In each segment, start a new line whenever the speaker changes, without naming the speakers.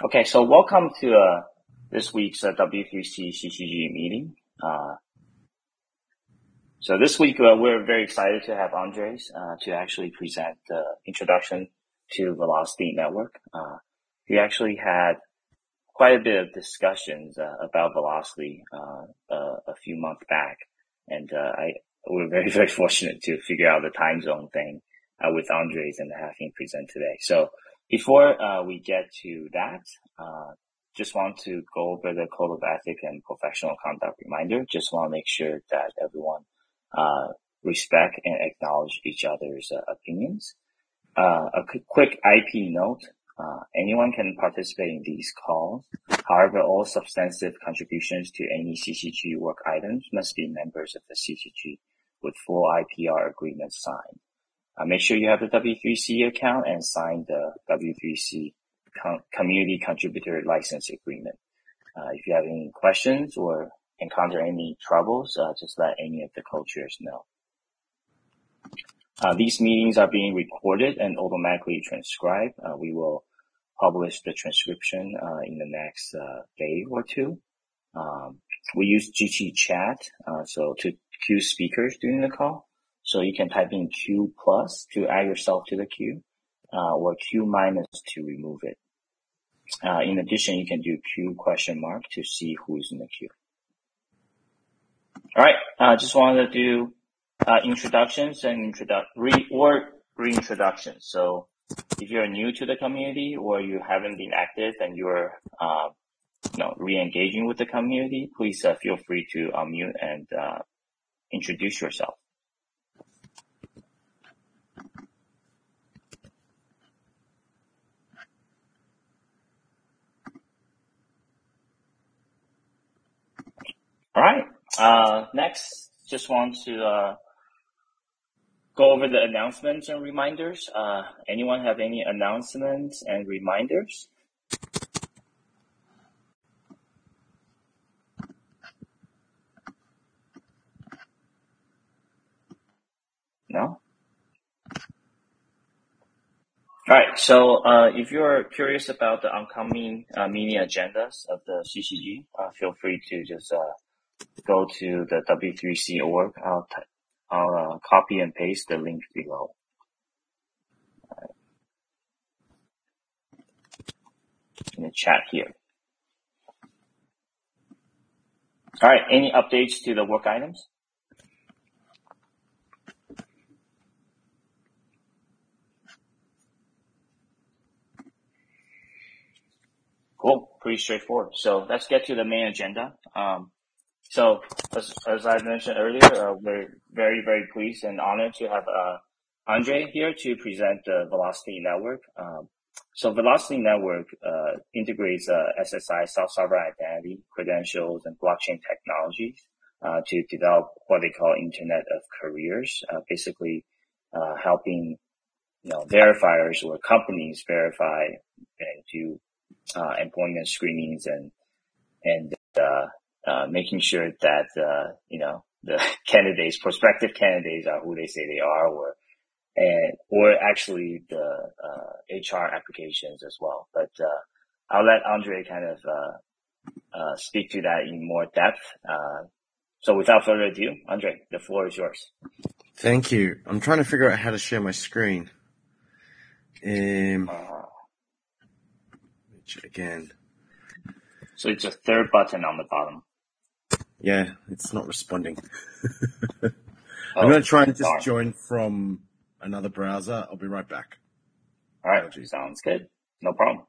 Okay, so welcome to this week's W3C CCG meeting. So this week we're very excited to have Andres to actually present the introduction to Velocity Network. We actually had quite a bit of discussions about Velocity a few months back, and we're very, very fortunate to figure out the time zone thing with Andres and have him present today. So before we get to that, just want to go over the Code of Ethics and Professional Conduct reminder. Just want to make sure that everyone respect and acknowledge each other's opinions. A quick IP note. Anyone can participate in these calls. However, all substantive contributions to any CCG work items must be members of the CCG with full IPR agreements signed. Make sure you have the W3C account and sign the W3C Community Contributor License Agreement. If you have any questions or encounter any troubles, just let any of the co-chairs know. These meetings are being recorded and automatically transcribed. We will publish the transcription in the next day or two. We use GG Chat so to queue speakers during the call. So you can type in Q+ to add yourself to the queue, or Q- to remove it. In addition, you can do Q ? To see who's in the queue. All right, just wanted to do introductions and reintroductions. So if you're new to the community or you haven't been active and you're re-engaging with the community, please feel free to unmute and introduce yourself. All right. Next, just want to go over the announcements and reminders. Anyone have any announcements and reminders? No? All right. So if you're curious about the upcoming meeting agendas of the CCG, feel free to just go to the W3C org. I'll copy and paste the link below. In the chat here. All right. Any updates to the work items? Cool. Pretty straightforward. So let's get to the main agenda. So as I mentioned earlier, we're very, very pleased and honored to have Andre here to present the Velocity Network. So Velocity Network integrates SSI, self-sovereign identity, credentials, and blockchain technologies to develop what they call Internet of Careers, basically helping verifiers or companies verify and do employment screenings and making sure that the candidates, prospective candidates, are who they say they are, or actually the HR applications as well. But I'll let Andre kind of speak to that in more depth. So without further ado, Andre, the floor is yours.
Thank you. I'm trying to figure out how to share my screen. Which again.
So it's a third button on the bottom.
Yeah, it's not responding. I'm going to try and just join from another browser. I'll be right back.
All right. Sounds good. No problem.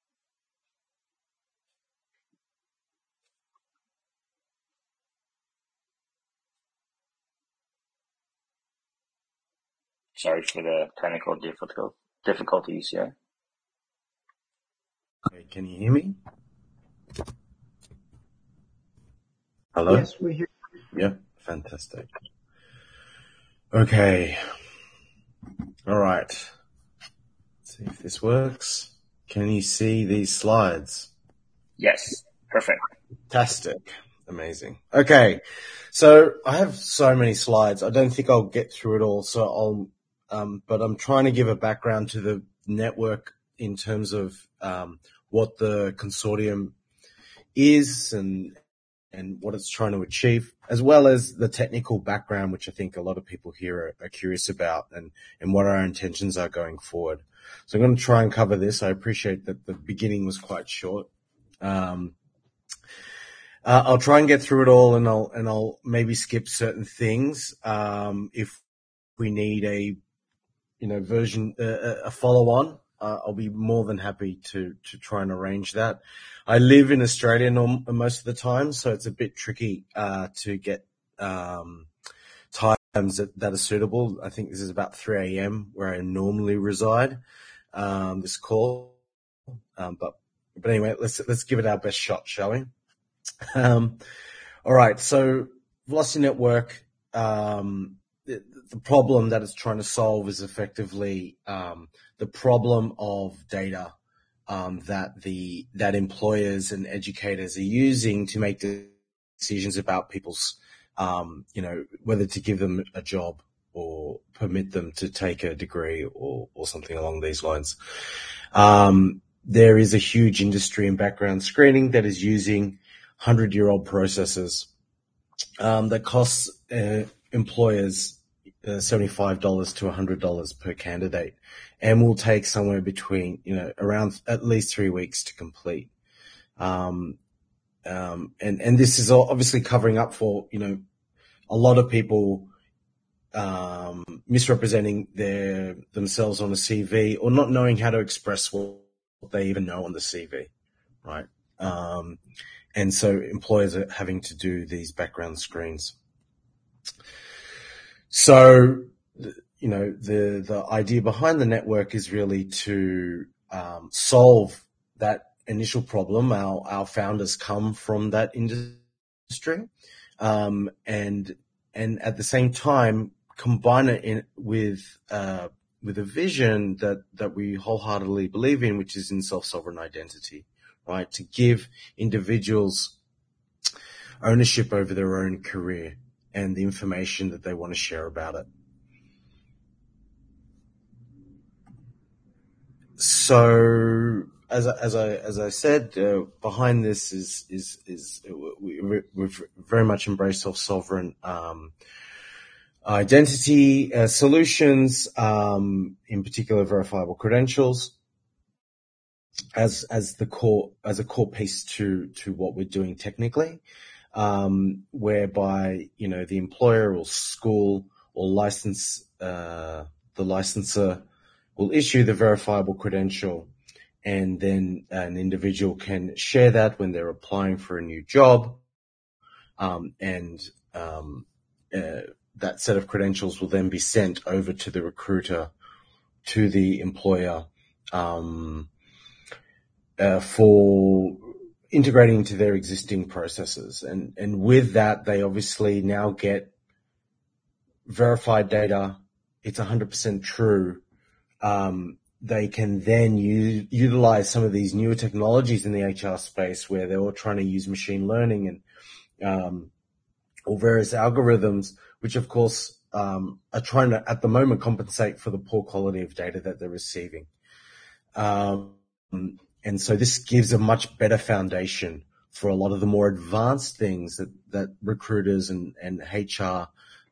Sorry for the technical difficulties here.
Okay, can you hear me? Hello?
Yes, we hear you.
Yeah, fantastic. Okay. All right. Let's see if this works. Can you see these slides?
Yes. Perfect.
Fantastic. Amazing. Okay. So I have so many slides. I don't think I'll get through it all. So but I'm trying to give a background to the network in terms of what the consortium is and what it's trying to achieve, as well as the technical background, which I think a lot of people here are curious about, and what our intentions are going forward. So I'm going to try and cover this. I appreciate that the beginning was quite short. I'll try and get through it all, and I'll maybe skip certain things if we need a version, a follow-on. I'll be more than happy to try and arrange that. I live in Australia most of the time, so it's a bit tricky to get times that are suitable. I think this is about 3 a.m. where I normally reside. This call, but anyway, let's give it our best shot, shall we? All right. So Velocity Network, the problem that it's trying to solve is effectively the problem of data that employers and educators are using to make decisions about people's, whether to give them a job or permit them to take a degree or something along these lines. There is a huge industry in background screening that is using 100-year-old processes that costs employers $75 to $100 per candidate, and will take somewhere between, around at least 3 weeks to complete. And this is obviously covering up for, a lot of people misrepresenting themselves on a CV, or not knowing how to express what they even know on the CV, right? And so employers are having to do these background screens. So, the idea behind the network is really to solve that initial problem. Our founders come from that industry, and at the same time combine it with a vision that we wholeheartedly believe in, which is in self-sovereign identity, right? To give individuals ownership over their own career and the information that they want to share about it. So, as I said, behind this is we've very much embraced self-sovereign identity solutions, in particular verifiable credentials, as a core piece to what we're doing technically. Whereby, the employer or school or the licensor will issue the verifiable credential, and then an individual can share that when they're applying for a new job. That set of credentials will then be sent over to the recruiter, to the employer, for integrating into their existing processes. And with that, they obviously now get verified data. It's 100% true. They can then utilize some of these newer technologies in the HR space, where they're all trying to use machine learning and or various algorithms, which of course are trying to, at the moment, compensate for the poor quality of data that they're receiving. And so this gives a much better foundation for a lot of the more advanced things that recruiters and HR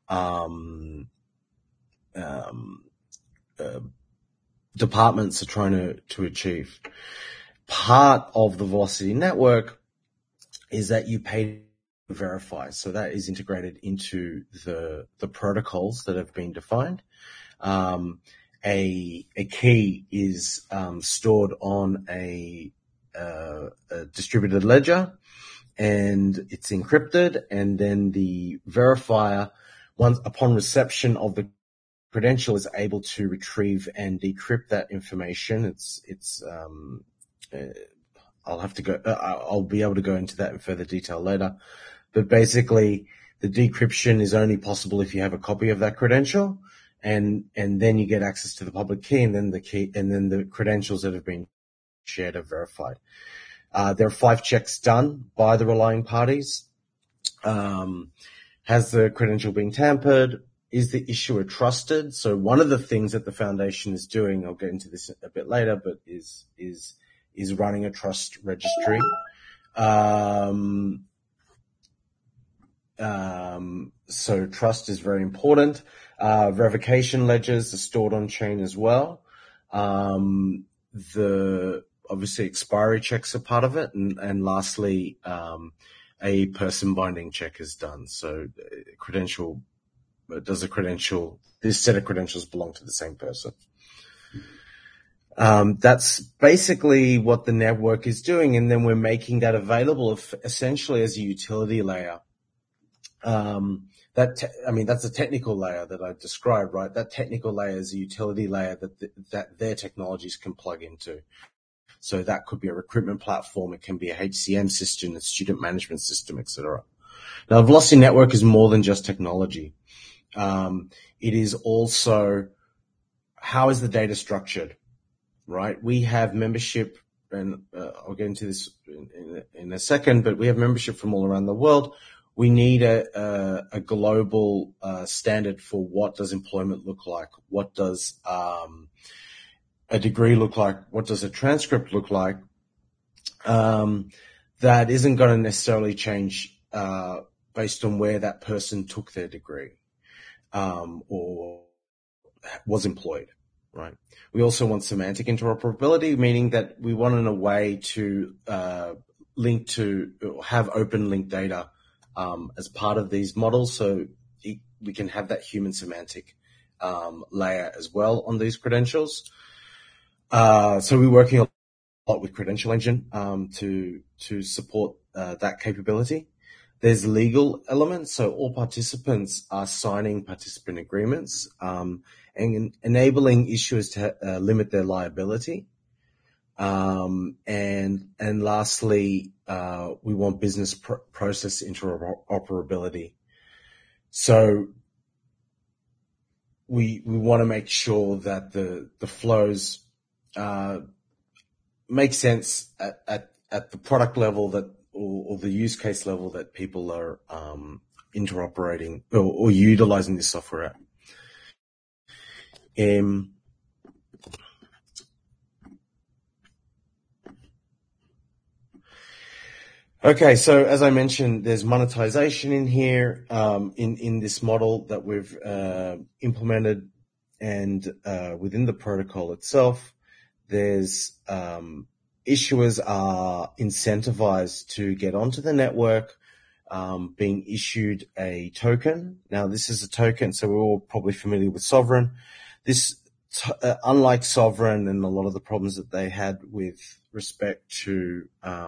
departments are trying to achieve. Part of the Velocity Network is that you pay to verify. So that is integrated into the protocols that have been defined. A key is stored on a distributed ledger, and it's encrypted, and then the verifier, once upon reception of the credential, is able to retrieve and decrypt that information. I'll be able to go into that in further detail later, but basically the decryption is only possible if you have a copy of that credential. And then you get access to the public key, and then the credentials that have been shared are verified. There are 5 checks done by the relying parties. Has the credential been tampered? Is the issuer trusted? So one of the things that the foundation is doing, I'll get into this a bit later, but is is running a trust registry. So trust is very important. Verification ledgers are stored on chain as well. Obviously expiry checks are part of it, and lastly, a person binding check is done. So this set of credentials belong to the same person. That's basically what the network is doing, and then we're making that available essentially as a utility layer. That's a technical layer that I described, right? That technical layer is a utility layer that their technologies can plug into. So that could be a recruitment platform. It can be a HCM system, a student management system, etc. Now, Velocity Network is more than just technology. It is also, how is the data structured, right? We have membership, and I'll get into this in a second, but we have membership from all around the world. We need a global standard for what does employment look like? What does a degree look like? What does a transcript look like? That isn't going to necessarily change based on where that person took their degree or was employed, right? We also want semantic interoperability, meaning that we want in a way to link to have open link data as part of these models, so we can have that human semantic layer as well on these credentials. So we're working a lot with Credential Engine to support that capability. There's legal elements, so all participants are signing participant agreements and enabling issuers to limit their liability. And lastly, we want business process interoperability. So we want to make sure that the flows make sense at the product level or the use case level that people are interoperating or utilizing this software at. Okay, so as I mentioned, there's monetization in here in this model that we've implemented, and within the protocol itself, there's issuers are incentivized to get onto the network, being issued a token. Now, this is a token, so we're all probably familiar with Sovereign. This, unlike Sovereign and a lot of the problems that they had with respect to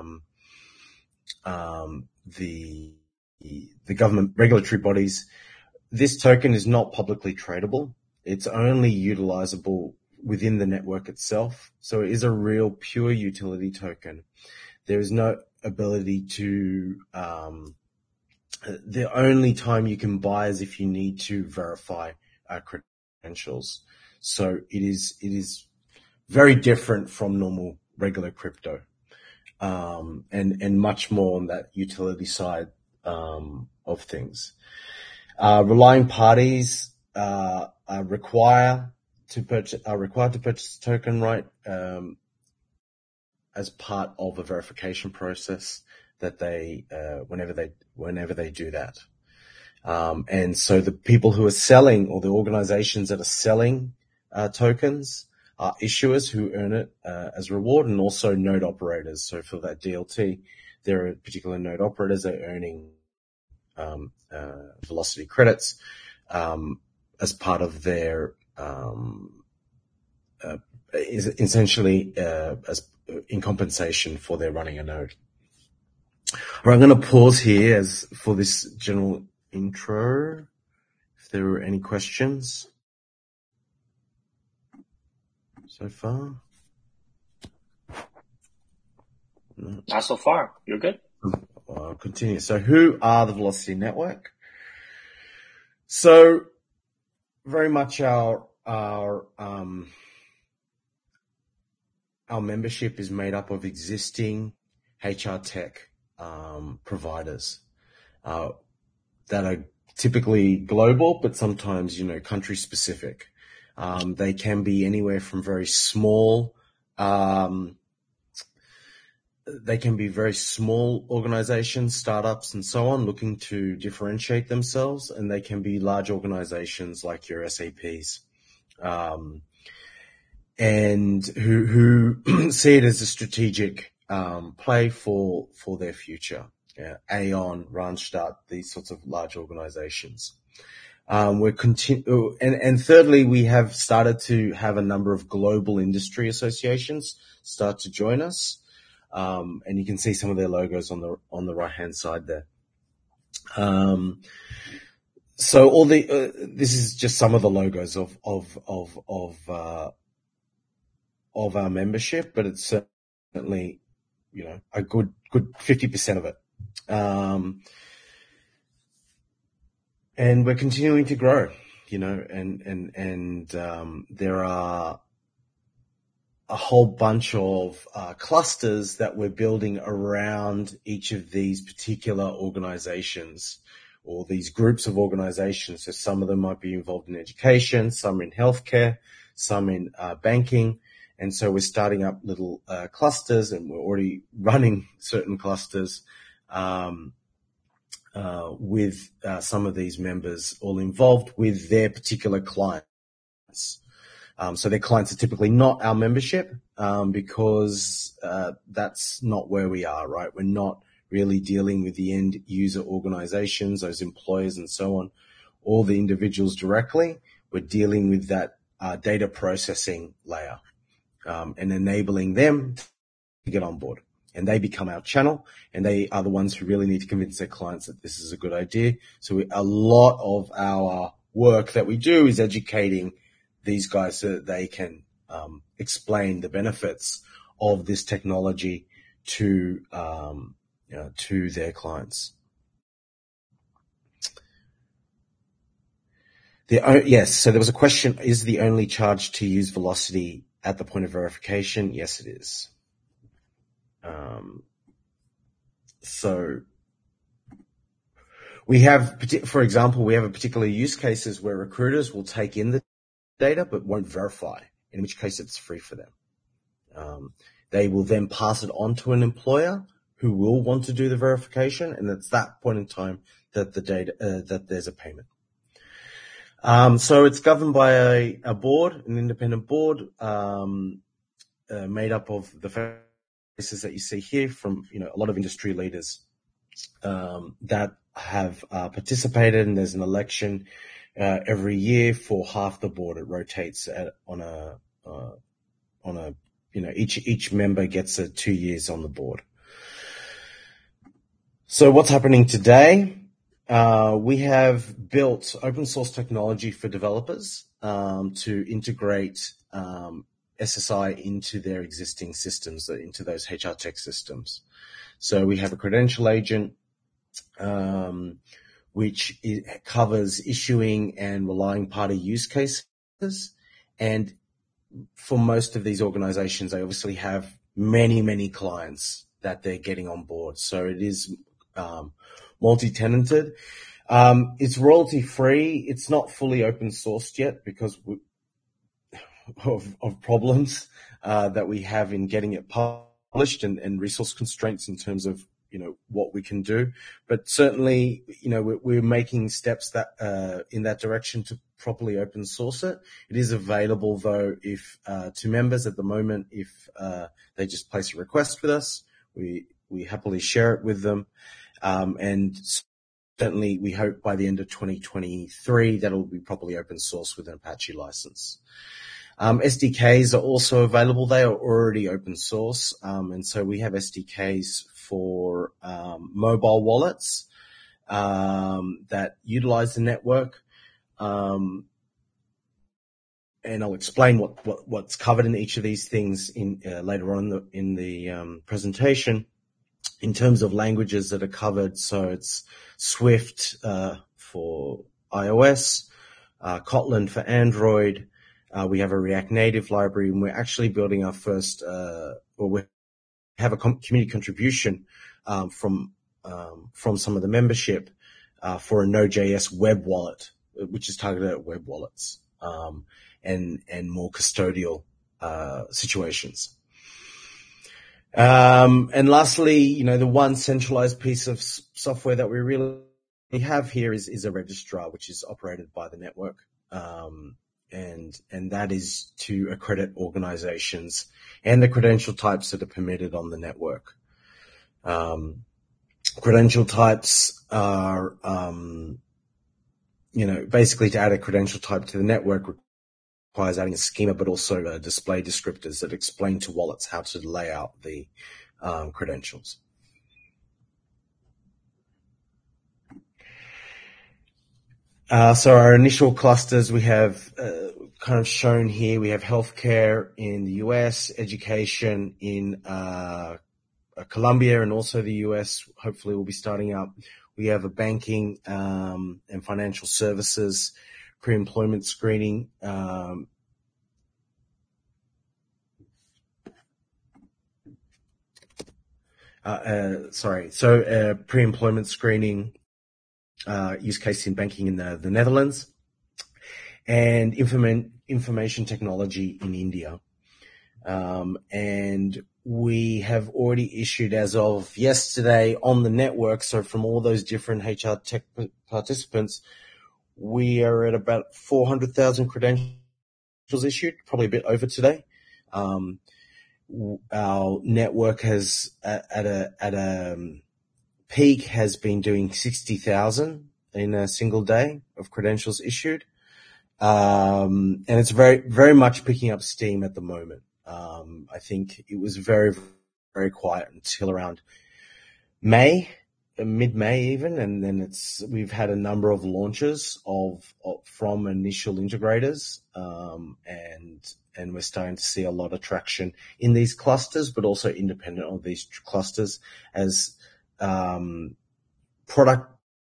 the government regulatory bodies, this token is not publicly tradable. It's only utilizable within the network itself. So it is a real pure utility token. There is no ability to, the only time you can buy is if you need to verify credentials. So it is very different from normal regular crypto. And much more on that utility side of things. Relying parties are required to purchase a token, right? As part of a verification process that they whenever they do that. And so the people who are selling, or the organizations that are selling tokens, are issuers who earn it as reward, and also node operators. So for that DLT, there are particular node operators that are earning Velocity credits as part of their is essentially as in compensation for their running a node. All right, I'm going to pause here as for this general intro. If there are any questions so far. No.
Not so far. You're good.
I'll continue. So who are the Velocity Network? So very much our membership is made up of existing HR tech providers that are typically global, but sometimes, country specific. They can be anywhere from very small they can be very small organizations, startups, and so on, looking to differentiate themselves, and they can be large organizations like your SAPs, and who see it as a strategic play for their future. Yeah, Aon, Randstad, these sorts of large organizations. And thirdly, we have started to have a number of global industry associations start to join us. And you can see some of their logos on the right hand side there. So all this is just some of the logos of our membership, but it's certainly, a good 50% of it. And we're continuing to grow, and there are a whole bunch of clusters that we're building around each of these particular organizations or these groups of organizations. So some of them might be involved in education, some in healthcare, some in banking. And so we're starting up little clusters, and we're already running certain clusters with some of these members all involved with their particular clients. So their clients are typically not our membership because that's not where we are, right? We're not really dealing with the end user organizations, those employers and so on, or the individuals directly. We're dealing with that data processing layer and enabling them to get on board. And they become our channel, and they are the ones who really need to convince their clients that this is a good idea. So a lot of our work that we do is educating these guys so that they can explain the benefits of this technology to their clients. Yes, so there was a question, is the only charge to use Velocity at the point of verification? Yes, it is. So we have, for example, we have a particular use cases where recruiters will take in the data but won't verify, in which case it's free for them. They will then pass it on to an employer who will want to do the verification, and it's that point in time that the data that there's a payment. So it's governed by a board, an independent board, made up of the faces that you see here from a lot of industry leaders that have participated, and there's an election every year for half the board. It rotates on a each member gets 2 years on the board. So what's happening today? We have built open source technology for developers to integrate SSI into their existing systems, into those HR tech systems. So we have a credential agent, which covers issuing and relying party use cases. And for most of these organizations, they obviously have many, many clients that they're getting on board. So it is multi-tenanted. It's royalty free. It's not fully open sourced yet because of problems that we have in getting it published and resource constraints in terms of what we can do. But certainly we're making steps that in that direction to properly open source it. It is available though if to members at the moment if they just place a request with us. We happily share it with them, and certainly we hope by the end of 2023 that will be properly open source with an Apache license. SDKs are also available. They are already open source. And so we have SDKs for mobile wallets that utilize the network. And I'll explain what's covered in each of these things later on in the presentation. In terms of languages that are covered, so it's Swift for iOS, Kotlin for Android. We have a React Native library, and we're actually building our first, we have a community contribution from some of the membership for a Node.js web wallet, which is targeted at web wallets and more custodial situations. And lastly, the one centralized piece of software that we really have here is a registrar, which is operated by the network. And that is to accredit organizations and the credential types that are permitted on the network. Credential types are, basically to add a credential type to the network requires adding a schema, but also display descriptors that explain to wallets how to lay out the credentials. So our initial clusters we have kind of shown here. We have healthcare in the US, education in Colombia and also the US. Hopefully we'll be starting up. We have a banking and financial services, pre-employment screening, pre-employment screening use case in banking in the Netherlands, and information technology in India. And we have already issued, as of yesterday, on the network, so from all those different HR tech participants, we are at about 400,000 credentials issued, probably a bit over today. Our network has, at a peak, has been doing 60,000 in a single day of credentials issued. And it's very, very much picking up steam at the moment. I think it was very, very quiet until around mid-May even, and then we've had a number of launches from initial integrators, and we're starting to see a lot of traction in these clusters, but also independent of these clusters as product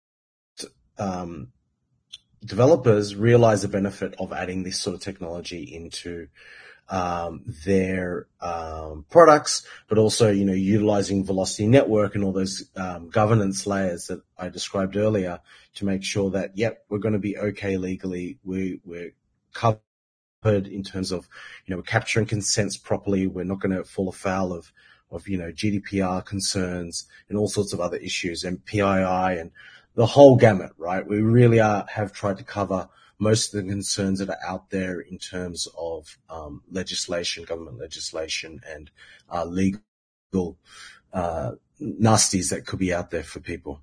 developers realize the benefit of adding this sort of technology into their products, but also, utilizing Velocity Network and all those governance layers that I described earlier to make sure that, we're going to be okay legally. We're covered in terms of, we're capturing consents properly. We're not going to fall afoul of GDPR concerns and all sorts of other issues, and PII and the whole gamut, right? We really have tried to cover most of the concerns that are out there in terms of legislation, government legislation, and legal nasties that could be out there for people.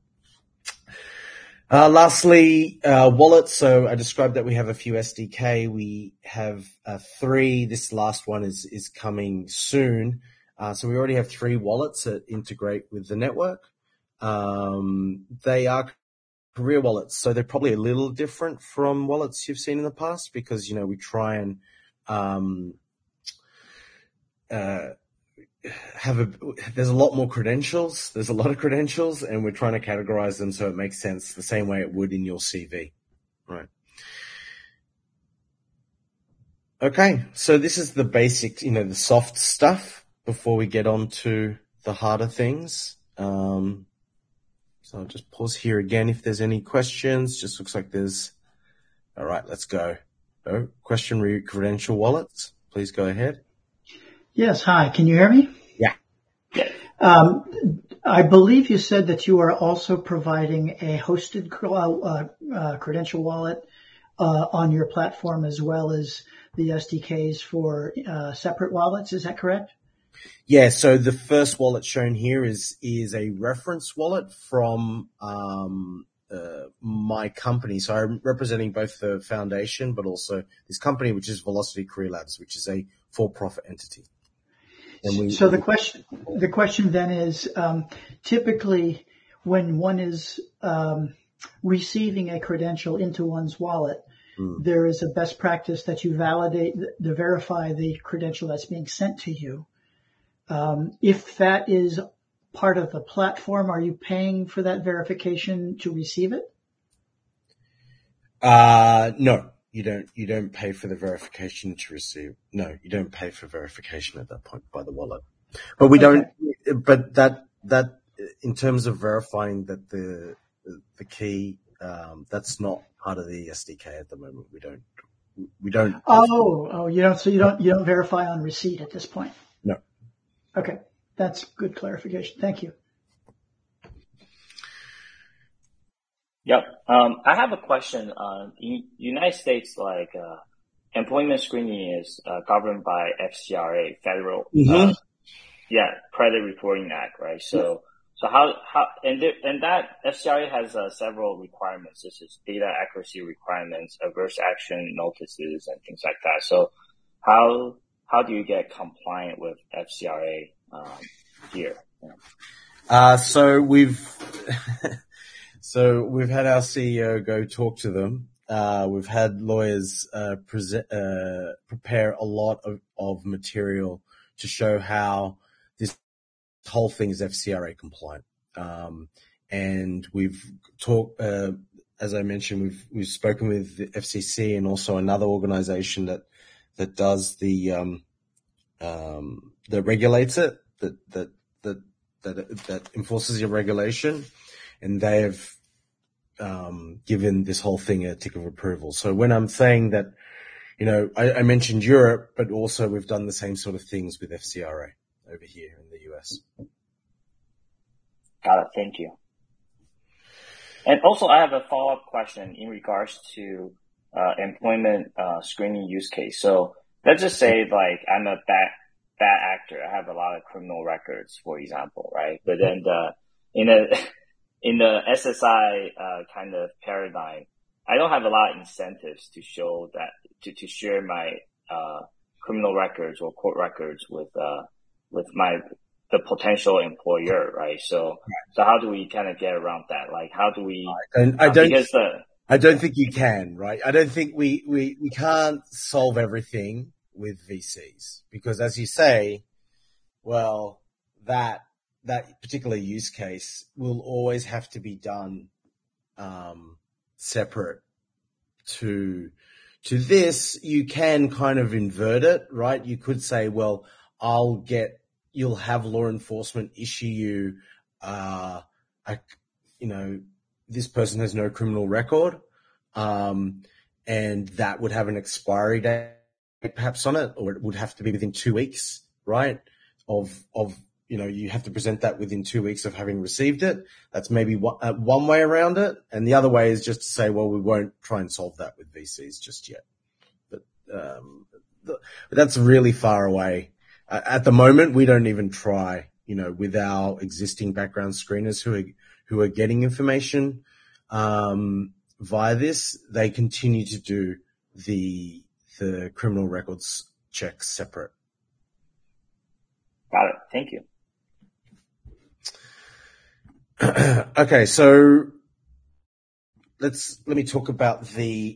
Lastly, wallets. So I described that we have a few SDK. We have 3. This last one is coming soon. So we already have 3 wallets that integrate with the network. They are career wallets, so they're probably a little different from wallets you've seen in the past because, we try and there's a lot more credentials. There's a lot of credentials, and we're trying to categorize them so it makes sense the same way it would in your CV, right? Okay, so this is the basic, the soft stuff before we get on to the harder things. So I'll just pause here again if there's any questions. Just looks like there's... All right, let's go. Oh, question credential wallets. Please go ahead.
Yes, hi. Can you hear me?
Yeah.
I believe you said that you are also providing a hosted credential wallet on your platform as well as the SDKs for separate wallets. Is that correct?
Yeah, so the first wallet shown here is a reference wallet from my company. So I'm representing both the foundation, but also this company, which is Velocity Career Labs, which is a for-profit entity.
So the question then is, typically when one is receiving a credential into one's wallet, there is a best practice that you verify the credential that's being sent to you. If that is part of the platform, are you paying for that verification to receive it?
No, you don't. You don't pay for the verification to receive. No, you don't pay for verification at that point by the wallet. But we don't. But that in terms of verifying that the key, that's not part of the SDK at the moment. We don't.
Oh, you don't. So you don't verify on receipt at this point.
No.
Okay. That's good clarification. Thank you.
Yep. I have a question. In United States, employment screening is governed by FCRA, Federal, Credit Reporting Act, right? So how that FCRA has several requirements, such as data accuracy requirements, adverse action notices, and things like that. So how do you get compliant with FCRA here?
So we've had our CEO go talk to them. We've had lawyers prepare a lot of material to show how this whole thing is FCRA compliant. And we've talked, as I mentioned, we've spoken with the FCC and also another organization that does that regulates it, that enforces your regulation, and they have given this whole thing a tick of approval. So when I'm saying that, I mentioned Europe, but also we've done the same sort of things with FCRA over here in the US.
Got it. Thank you. And also, I have a follow-up question in regards to employment screening use case. So let's just say, I'm a bad actor. I have a lot of criminal records, for example, right? But then in the SSI kind of paradigm, I don't have a lot of incentives to show that to share my criminal records or court records with the potential employer, right? So how do we kind of get around that? How do we?
I don't think you can, right? I don't think we can't solve everything with VCs, because as you say, well, that particular use case will always have to be done separate to this. You can kind of invert it, right? You could say, well, you'll have law enforcement issue you, this person has no criminal record, and that would have an expiry date perhaps on it, or it would have to be within 2 weeks, right? You have to present that within 2 weeks of having received it. That's maybe one way around it. And the other way is just to say, well, we won't try and solve that with VCs just yet. But that's really far away. At the moment, we don't even try, with our existing background screeners who are getting information via this. They continue to do the criminal records checks separate.
Got it. Thank you.
Okay, so let me talk about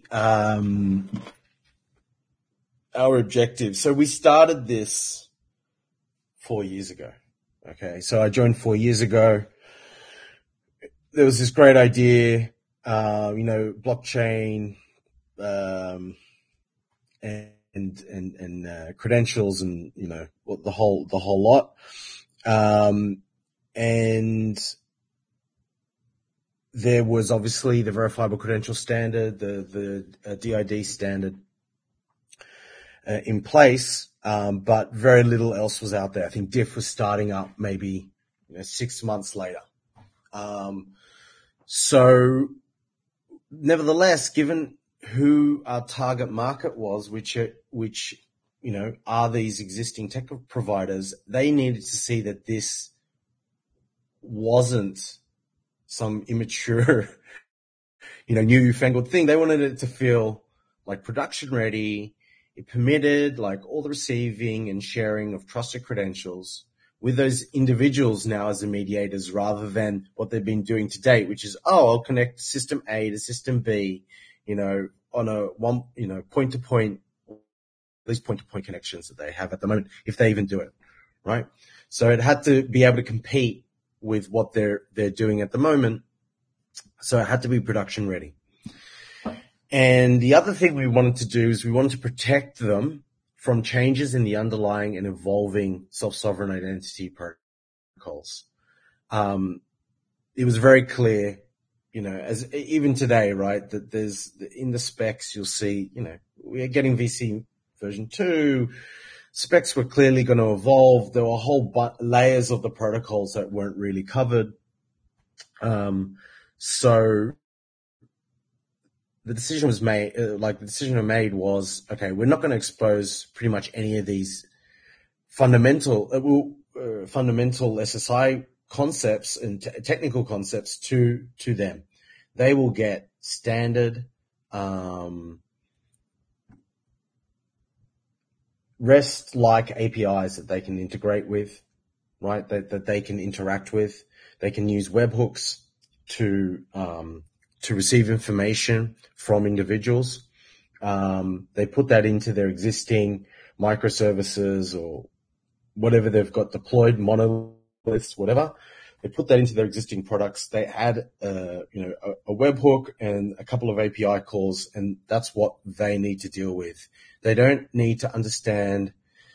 our objective. So we started this 4 years ago. Okay, so I joined 4 years ago. There was this great idea, blockchain, and credentials, and the whole lot. And there was obviously the verifiable credential standard, the DID standard in place, but very little else was out there. I think DIF was starting up maybe 6 months later. So nevertheless, given who our target market was, which are these existing tech providers, they needed to see that this wasn't some immature, newfangled thing. They wanted it to feel like production ready. It permitted all the receiving and sharing of trusted credentials with those individuals now as the mediators, rather than what they've been doing to date, which is, I'll connect system A to system B, on a point-to-point, these point-to-point connections that they have at the moment, if they even do it, right? So it had to be able to compete with what they're doing at the moment. So it had to be production ready. And the other thing we wanted to do is we wanted to protect them from changes in the underlying and evolving self-sovereign identity protocols. It was very clear, as even today, right, that there's in the specs, you'll see, we are getting VC version 2, specs were clearly going to evolve. There were a whole layers of the protocols that weren't really covered. So the decision was made, was, okay, we're not going to expose pretty much any of these fundamental SSI concepts and technical concepts to them. They will get standard, REST-like APIs that they can integrate with, right? That they can interact with. They can use webhooks to receive information from individuals. They put that into their existing microservices or whatever they've got deployed, monoliths, whatever. They put that into their existing products. They add, a webhook and a couple of API calls, and that's what they need to deal with. They don't need to understand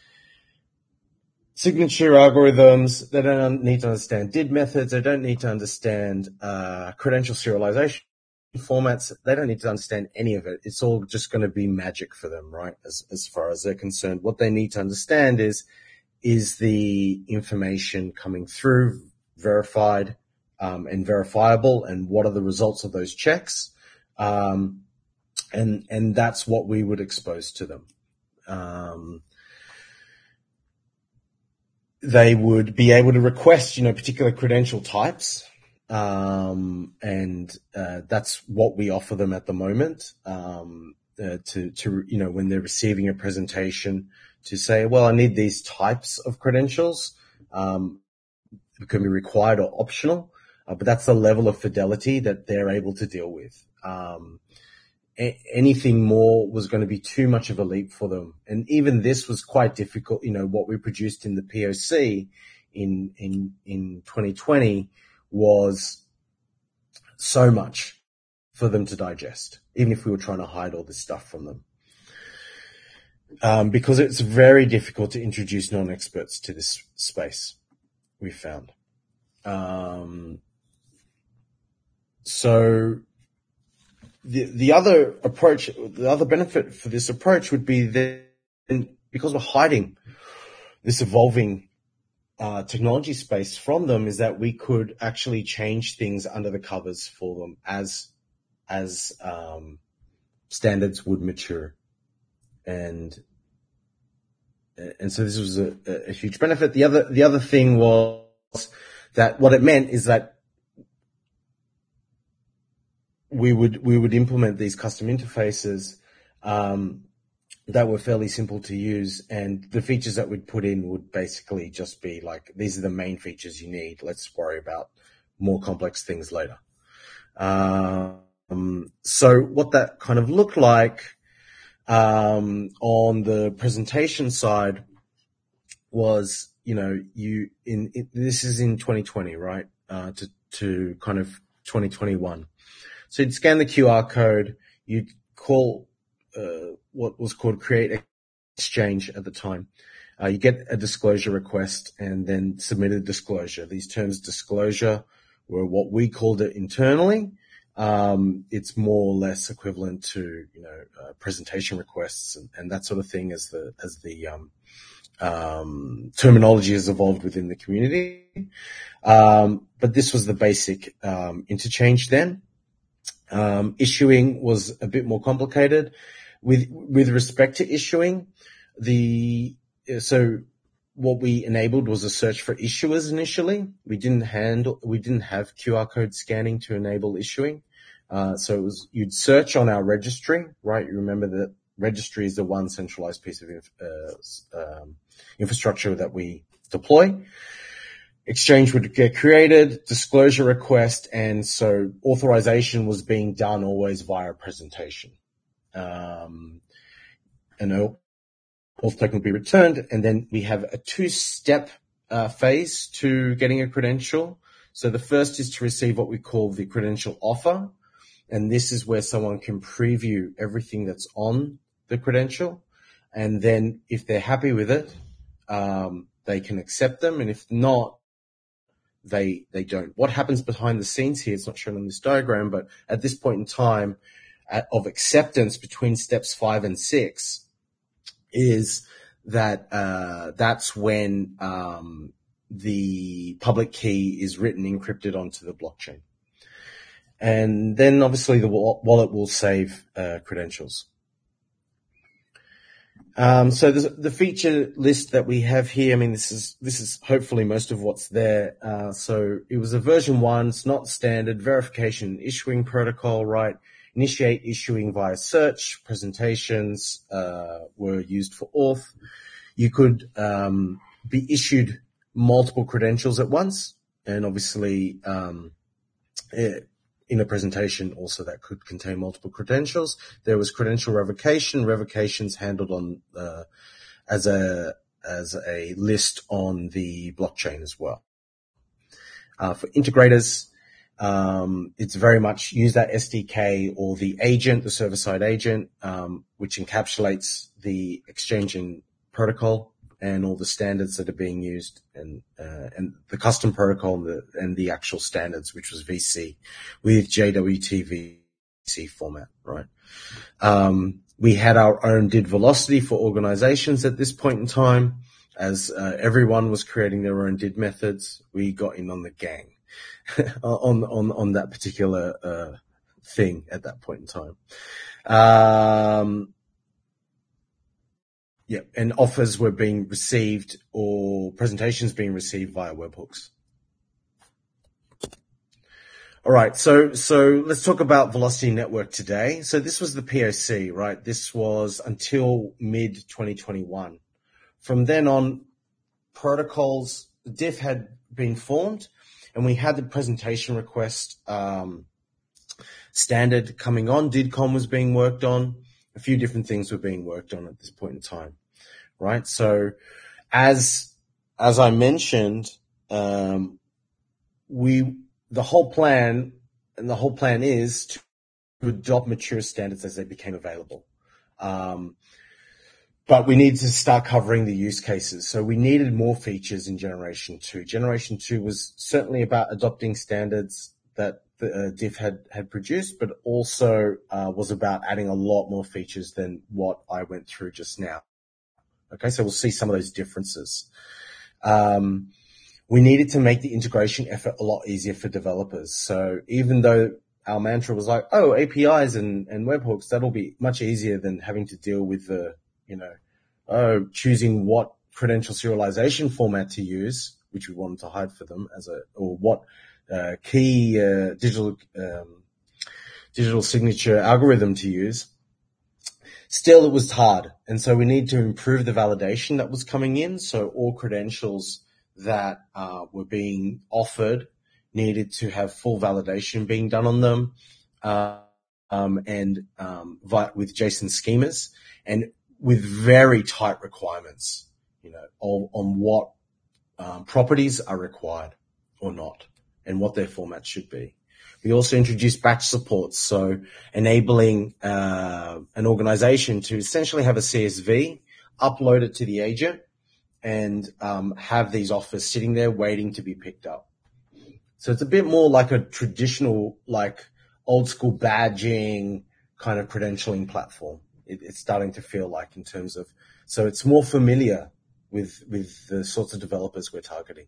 signature algorithms. They don't need to understand DID methods. They don't need to understand credential serialization formats. They don't need to understand any of it. It's all just going to be magic for them, right? As far as they're concerned, what they need to understand is the information coming through verified and verifiable, and what are the results of those checks, and that's what we would expose to them. They would be able to request, particular credential types, and that's what we offer them at the moment. To when they're receiving a presentation, to say, well, I need these types of credentials. It can be required or optional, but that's the level of fidelity that they're able to deal with. Anything more was going to be too much of a leap for them. And even this was quite difficult. What we produced in the POC in 2020 was so much for them to digest, even if we were trying to hide all this stuff from them. Because it's very difficult to introduce non-experts to this space, we found. So the other approach, the other benefit for this approach would be that because we're hiding this evolving technology space from them, is that we could actually change things under the covers for them as standards would mature. And so this was a huge benefit. The other thing was that what it meant is that we would implement these custom interfaces that were fairly simple to use, and the features that we'd put in would basically just be like, these are the main features you need. Let's worry about more complex things later. So what that kind of looked like on the presentation side was, this is in 2020, right? To kind of 2021. So you'd scan the QR code, you'd call what was called Create Exchange at the time. You get a disclosure request and then submit a disclosure. These terms disclosure were what we called it internally. It's more or less equivalent to, presentation requests and that sort of thing as the terminology has evolved within the community. But this was the basic interchange then. Issuing was a bit more complicated. With respect to issuing, so what we enabled was a search for issuers initially. We didn't have QR code scanning to enable issuing. So it was, you'd search on our registry, right? You remember that registry is the one centralized piece of infrastructure that we deploy. Exchange would get created, disclosure request, and so authorization was being done always via presentation. And auth token would be returned, and then we have a two-step phase to getting a credential. So the first is to receive what we call the credential offer, and this is where someone can preview everything that's on the credential, and then if they're happy with it, they can accept them, and if not, they don't. What happens behind the scenes here, it's not shown on this diagram, but at this point in time of acceptance between steps 5 and 6 is that's when the public key is written encrypted onto the blockchain. And then obviously the wallet will save credentials. So the feature list that we have here, I mean, this is hopefully most of what's there. So it was a version 1, it's not standard, verification issuing protocol, right? Initiate issuing via search, presentations, were used for auth. You could, be issued multiple credentials at once, and obviously, in a presentation also that could contain multiple credentials. There was credential revocation, revocations handled on, as a list on the blockchain as well. For integrators, it's very much use that SDK or the agent, the server-side agent, which encapsulates the exchanging protocol and all the standards that are being used, and the custom protocol and the actual standards, which was VC with JWT VC format, right? We had our own DID velocity for organizations at this point in time. As everyone was creating their own DID methods, we got in on the gang on that particular thing at that point in time. Yeah, and offers were being received or presentations being received via webhooks. All right, so let's talk about Velocity Network today. So this was the POC, right? This was until mid-2021. From then on, protocols, DIF had been formed, and we had the presentation request standard coming on. DIDCOM was being worked on. A few different things were being worked on at this point in time, right? So as I mentioned, the whole plan is to adopt mature standards as they became available. But we need to start covering the use cases. So we needed more features in Generation 2. Generation 2 was certainly about adopting standards that DIF had produced, but also was about adding a lot more features than what I went through just now. Okay, so we'll see some of those differences. We needed to make the integration effort a lot easier for developers. So even though our mantra was like, oh, APIs and webhooks, that'll be much easier than having to deal with the, choosing what credential serialization format to use, which we wanted to hide for them or what key digital signature algorithm to use. Still, it was hard, and so we need to improve the validation that was coming in. So all credentials that were being offered needed to have full validation being done on them, with JSON schemas and with very tight requirements, on what properties are required or not, and what their format should be. We also introduced batch support, so enabling an organization to essentially have a CSV, upload it to the agent, and have these offers sitting there waiting to be picked up. So it's a bit more like a traditional, like old school badging kind of credentialing platform. It's starting to feel like in terms of, so it's more familiar with the sorts of developers we're targeting.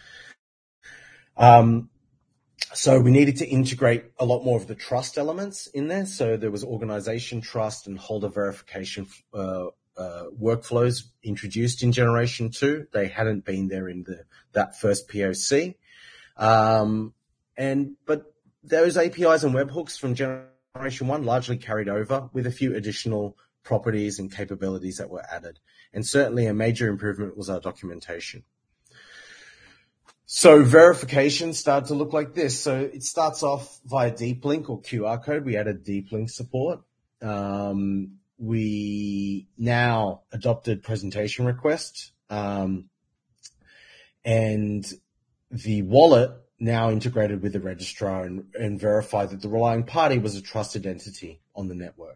So we needed to integrate a lot more of the trust elements in there. So there was organization trust and holder verification workflows introduced in Generation 2. They hadn't been there in that first POC. But those APIs and webhooks from Generation 1 largely carried over with a few additional properties and capabilities that were added. And certainly a major improvement was our documentation. So verification started to look like this. So it starts off via deep link or QR code. We added deep link support. We now adopted presentation request, and the wallet now integrated with the registrar and verified that the relying party was a trusted entity on the network.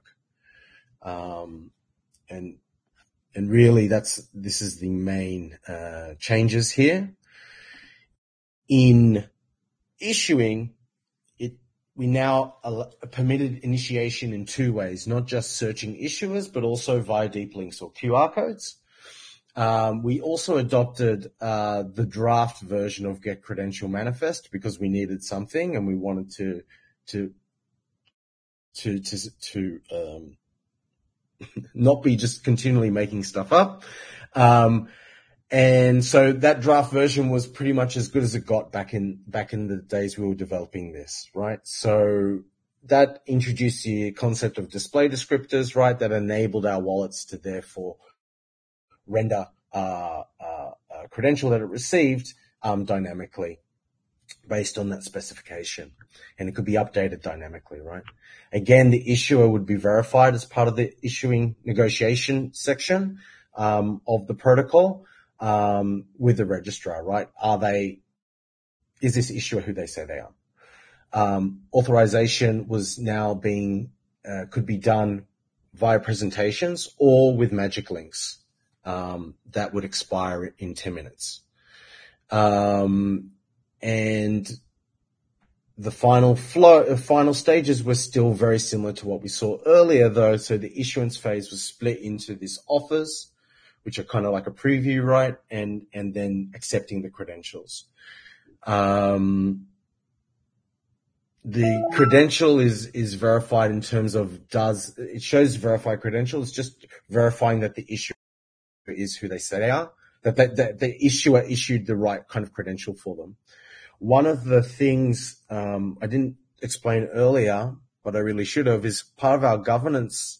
And really this is the main changes here. In issuing, we now permitted initiation in two ways, not just searching issuers, but also via deep links or QR codes. We also adopted the draft version of Get Credential Manifest because we needed something and we wanted to not be just continually making stuff up. And so that draft version was pretty much as good as it got back in the days we were developing this, right? So that introduced the concept of display descriptors, right? That enabled our wallets to therefore render a credential that it received dynamically based on that specification. And it could be updated dynamically, right? Again, the issuer would be verified as part of the issuing negotiation section of the protocol with the registrar, right? Is this issuer who they say they are? Authorization was now could be done via presentations or with magic links that would expire in 10 minutes. And the final stages were still very similar to what we saw earlier, though. So the issuance phase was split into this offers, which are kind of like a preview, right? And then accepting the credentials. The credential is verified in terms of it shows verified credential. It's just verifying that the issuer is who they say they are, that the issuer issued the right kind of credential for them. One of the things I didn't explain earlier, but I really should have, is part of our governance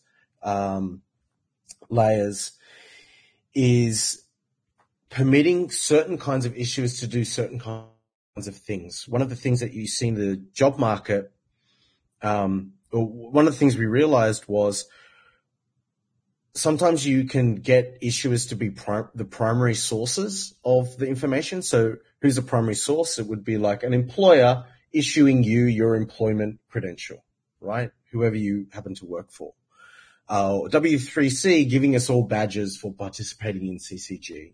layers is permitting certain kinds of issuers to do certain kinds of things. One of the things that you see in the job market, one of the things we realized was sometimes you can get issuers to be the primary sources of the information. So who's a primary source? It would be like an employer issuing you your employment credential, right? Whoever you happen to work for. W3C giving us all badges for participating in CCG.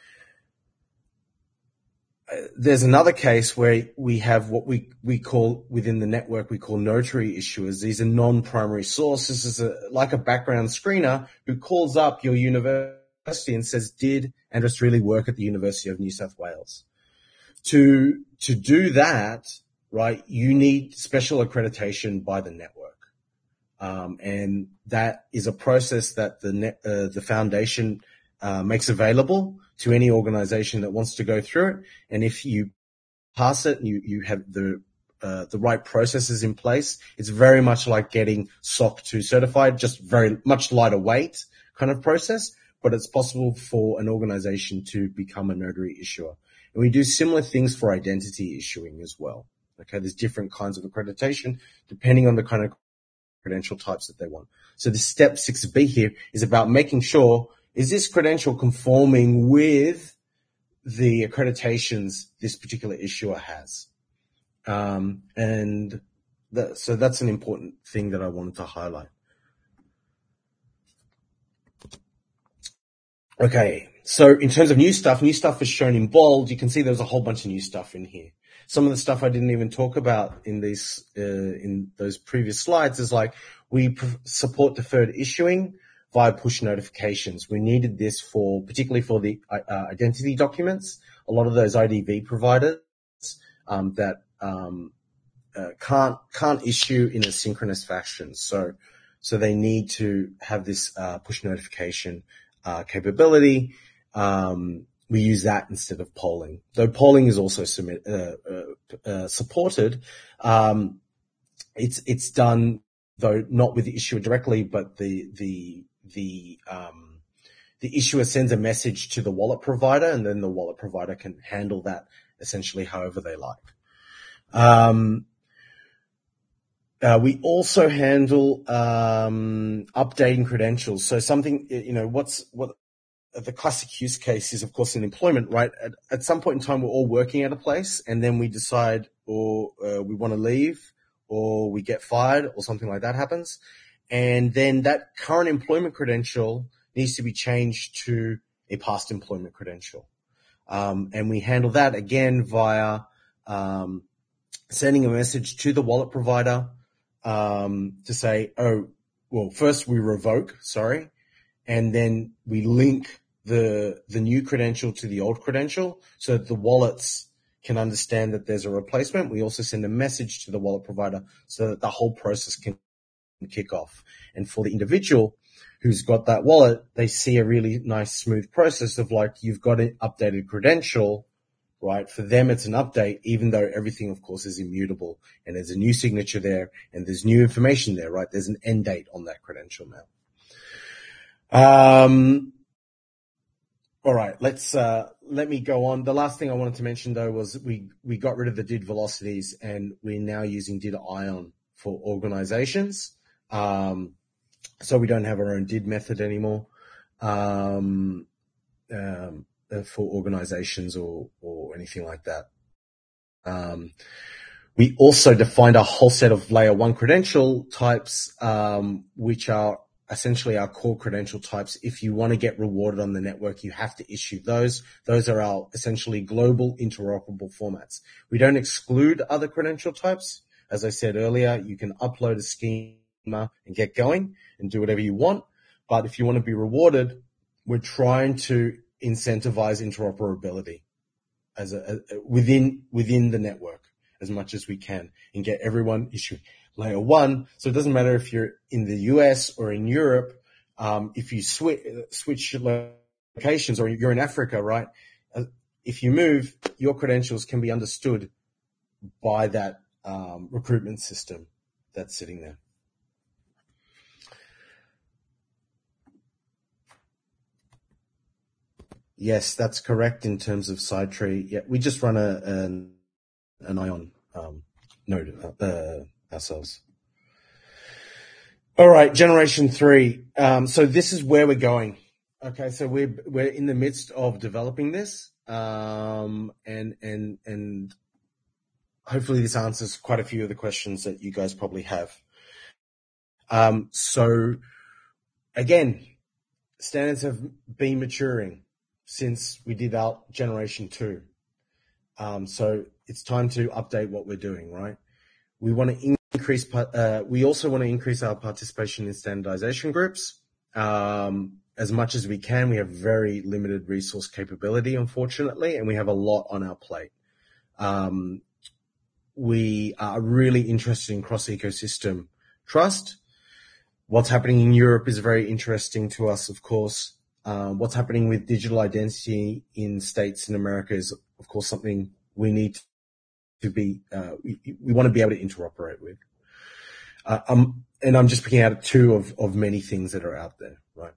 There's another case where we have what we call within the network, we call notary issuers. These are non-primary sources. This is like a background screener who calls up your university and says, did Andres really work at the University of New South Wales? To do that, right, you need special accreditation by the network. And that is a process that the foundation makes available to any organization that wants to go through it. And if you pass it and you have the right processes in place, it's very much like getting SOC 2 certified, just very much lighter weight kind of process, but it's possible for an organization to become a notary issuer. And we do similar things for identity issuing as well. Okay, there's different kinds of accreditation depending on the kind of credential types that they want. So the step 6B here is about making sure, is this credential conforming with the accreditations this particular issuer has? So that's an important thing that I wanted to highlight. Okay, so in terms of new stuff is shown in bold. You can see there's a whole bunch of new stuff in here. Some of the stuff I didn't even talk about in those previous slides is like we support deferred issuing via push notifications. We needed this particularly for the identity documents. A lot of those IDV providers that can't issue in a synchronous fashion. So they need to have this push notification capability. We use that instead of polling. Though polling is also supported. It's done, though not with the issuer directly, but the issuer sends a message to the wallet provider, and then the wallet provider can handle that essentially however they like. We also handle updating credentials. So something, what the classic use case is, of course, in employment, right? At some point in time, we're all working at a place, and then we decide or we want to leave, or we get fired, or something like that happens. And then that current employment credential needs to be changed to a past employment credential. And we handle that again via sending a message to the wallet provider to say, first we revoke, and then we link the new credential to the old credential so that the wallets can understand that there's a replacement. We also send a message to the wallet provider so that the whole process can kick off. And for the individual who's got that wallet, they see a really nice smooth process of like, you've got an updated credential, right? For them, it's an update, even though everything, of course, is immutable and there's a new signature there and there's new information there, right? There's an end date on that credential now. All right, let me go on. The last thing I wanted to mention though was we got rid of the DID velocities and we're now using DID ion for organizations. So we don't have our own DID method anymore, for organizations or anything like that. We also defined a whole set of layer 1 credential types, which are essentially our core credential types. If you want to get rewarded on the network, you have to issue those. Those are our essentially global interoperable formats. We don't exclude other credential types. As I said earlier, you can upload a schema and get going and do whatever you want. But if you want to be rewarded, we're trying to incentivize interoperability within the network as much as we can and get everyone issuing layer 1. So it doesn't matter if you're in the US or in Europe. If you switch locations or you're in Africa, right? If you move, your credentials can be understood by that recruitment system that's sitting there. Yes, that's correct in terms of Sidetree. Yeah, we just run an ION node ourselves. All right, generation 3. So this is where we're going. Okay, so we're in the midst of developing this, and hopefully this answers quite a few of the questions that you guys probably have. So again, standards have been maturing since we did our generation 2. So it's time to update what we're doing, right? We want to increase, we also want to increase our participation in standardization groups. As much as we can. We have very limited resource capability, unfortunately, and we have a lot on our plate. We are really interested in cross-ecosystem trust. What's happening in Europe is very interesting to us, of course. What's happening with digital identity in states in America is, of course, something we need to be, we want to be able to interoperate with. And I'm just picking out 2 of many things that are out there, right?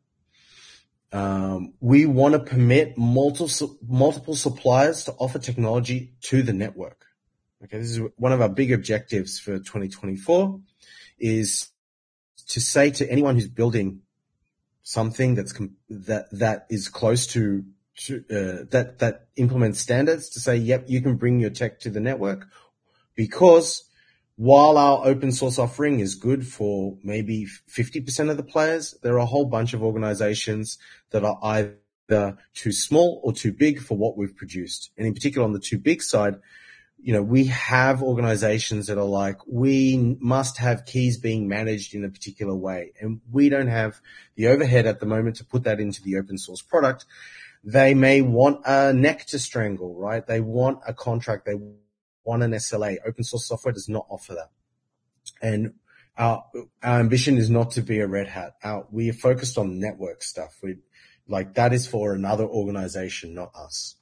We want to permit multiple suppliers to offer technology to the network. Okay, this is one of our big objectives for 2024 is to say to anyone who's building something that is close to that implements standards to say, yep, you can bring your tech to the network, because while our open source offering is good for maybe 50% of the players, there are a whole bunch of organizations that are either too small or too big for what we've produced. And in particular, on the too big side, you know, we have organizations that are like, we must have keys being managed in a particular way. And we don't have the overhead at the moment to put that into the open source product. They may want a neck to strangle, right? They want a contract. They want an SLA. Open source software does not offer that. And our ambition is not to be a Red Hat. We are focused on network stuff. That is for another organization, not us.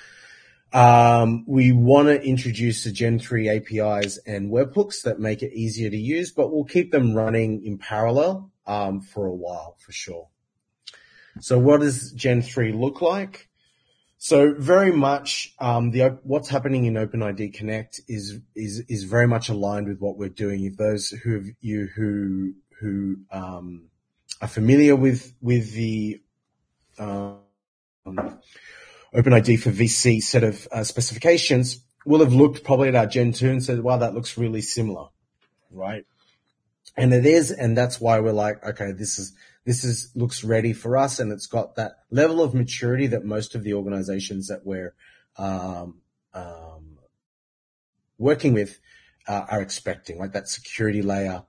We want to introduce the Gen 3 APIs and webhooks that make it easier to use, but we'll keep them running in parallel, for a while, for sure. So what does Gen 3 look like? So very much, what's happening in OpenID Connect is very much aligned with what we're doing. If those who are familiar with the, OpenID for VC set of specifications will have looked probably at our Gen 2 and said, wow, that looks really similar, right? And it is, and that's why we're like, okay, this looks ready for us, and it's got that level of maturity that most of the organizations that we're working with are expecting, like that security layer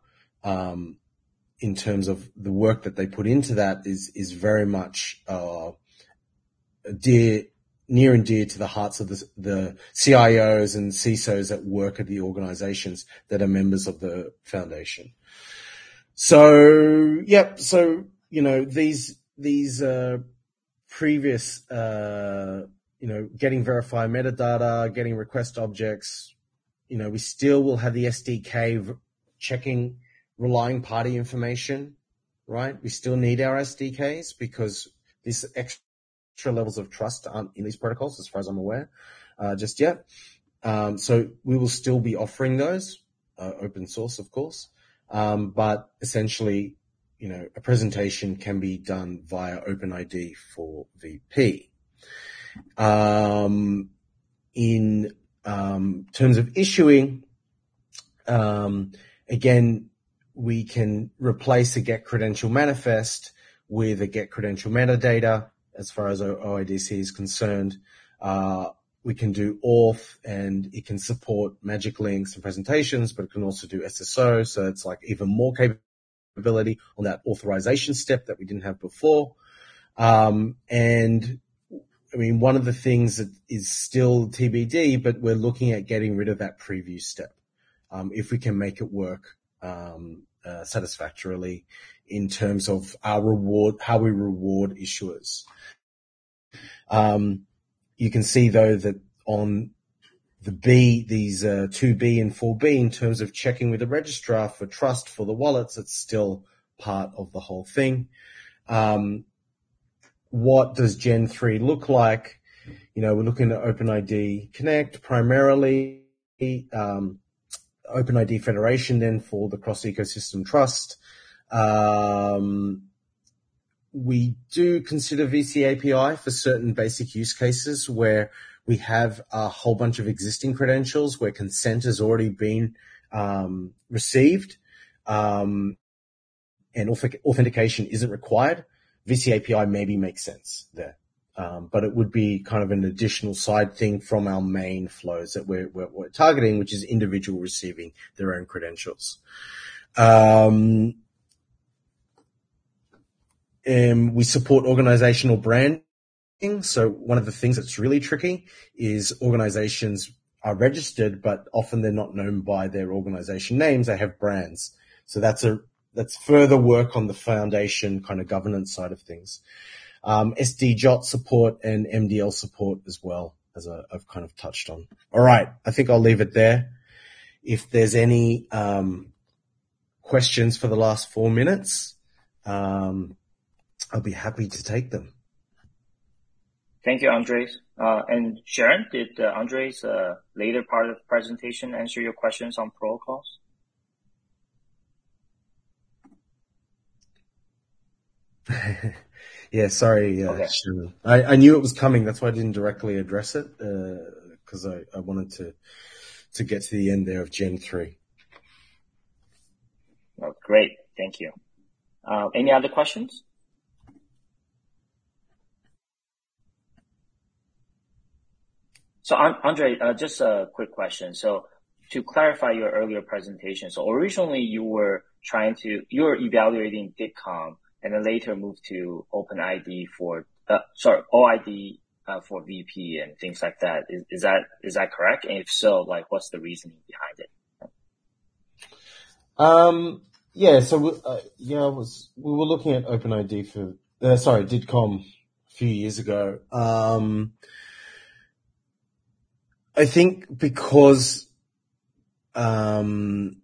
in terms of the work that they put into that is very much near and dear to the hearts of the CIOs and CISOs that work at the organizations that are members of the foundation. So, yep. So, these previous, getting verified metadata, getting request objects, we still will have the SDK checking relying party information, right? We still need our SDKs because these extra levels of trust aren't in these protocols, as far as I'm aware, just yet. So we will still be offering those, open source, of course. But essentially, a presentation can be done via OpenID for VP. In terms of issuing, again, we can replace a get credential manifest with a get credential metadata as far as OIDC is concerned. We can do auth, and it can support magic links and presentations, but it can also do SSO. So it's like even more capability on that authorization step that we didn't have before. And I mean, one of the things that is still TBD, but we're looking at getting rid of that preview step. If we can make it work, satisfactorily in terms of our reward, how we reward issuers. You can see though that on the B, these 2B and 4B, in terms of checking with the registrar for trust for the wallets, it's still part of the whole thing. What does Gen 3 look like? We're looking at OpenID Connect primarily, OpenID Federation then for the cross-ecosystem trust. We do consider VC API for certain basic use cases where we have a whole bunch of existing credentials where consent has already been received, and authentication isn't required. VC API maybe makes sense there. But it would be kind of an additional side thing from our main flows that we're targeting, which is individual receiving their own credentials. We support organizational branding. So one of the things that's really tricky is organizations are registered, but often they're not known by their organization names. They have brands. So that's further work on the foundation kind of governance side of things. SD-JOT support and MDL support as well, as I've kind of touched on. All right. I think I'll leave it there. If there's any questions for the last 4 minutes, I'll be happy to take them.
Thank you, Andres. And Sharon, did Andres' later part of the presentation answer your questions on protocols?
Yeah, sorry.
Okay.
Sharon. I knew it was coming. That's why I didn't directly address it, because I wanted to get to the end there of Gen 3.
Oh, great. Thank you. Any other questions? So, Andre, just a quick question. So, to clarify your earlier presentation, so originally you were evaluating DITCOM and then later moved to OpenID for, OID for VP and things like that. Is that correct? And if so, like, what's the reasoning behind it?
Yeah. So, we were looking at OpenID for, DITCOM a few years ago. I think because when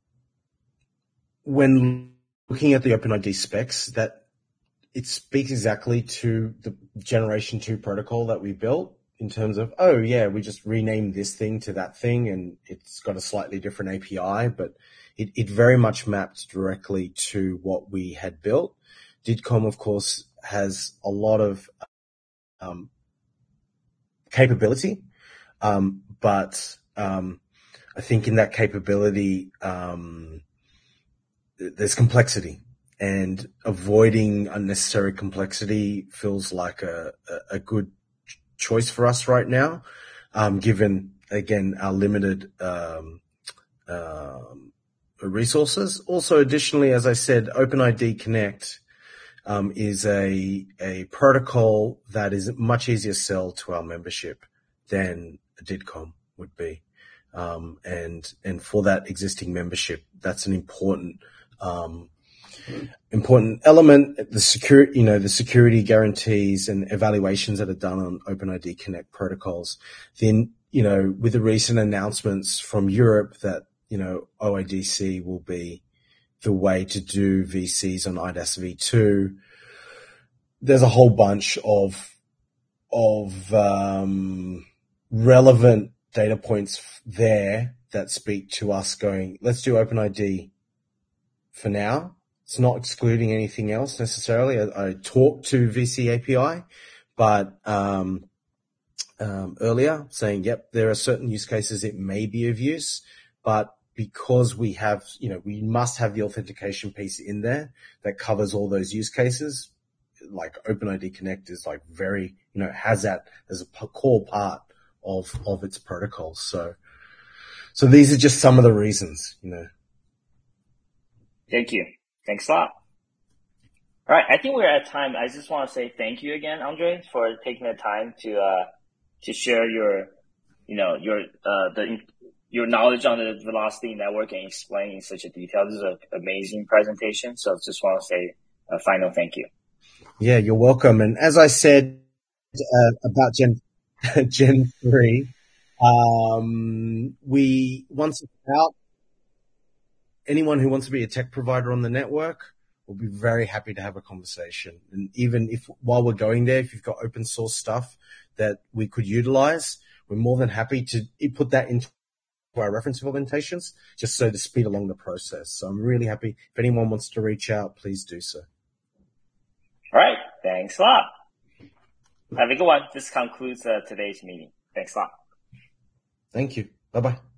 looking at the OpenID specs, that it speaks exactly to the Generation 2 protocol that we built in terms of, we just renamed this thing to that thing and it's got a slightly different API, but it very much mapped directly to what we had built. DITCOM, of course, has a lot of capability. But I think in that capability, there's complexity, and avoiding unnecessary complexity feels like a good choice for us right now, given, again, our limited resources. Also, additionally, as I said, OpenID Connect is a protocol that is much easier to sell to our membership than a DIDCOM would be. And for that existing membership, that's an important element. The security guarantees and evaluations that are done on OpenID Connect protocols. Then, with the recent announcements from Europe that, OIDC will be the way to do VCs on IDaaS v2, there's a whole bunch of relevant data points there that speak to us going, let's do OpenID for now. It's not excluding anything else necessarily. I talked to VC API, but earlier saying, yep, there are certain use cases it may be of use, but because we have, we must have the authentication piece in there that covers all those use cases. Like OpenID Connect is like very, has that as a core part of its protocols. So these are just some of the reasons,
Thank you. Thanks a lot. All right. I think we're at time. I just want to say thank you again, Andre, for taking the time to share your knowledge on the Velocity network and explain in such a detail. This is an amazing presentation. So just want to say a final thank you.
Yeah, you're welcome. And as I said about Gen 3, we once it's out, anyone who wants to be a tech provider on the network will be very happy to have a conversation. And even while we're going there, if you've got open source stuff that we could utilize, we're more than happy to put that into our reference implementations, just so to speed along the process. So I'm really happy. If anyone wants to reach out, please do so.
All right. Thanks a lot. Have a good one. This concludes today's meeting. Thanks a lot.
Thank you. Bye-bye.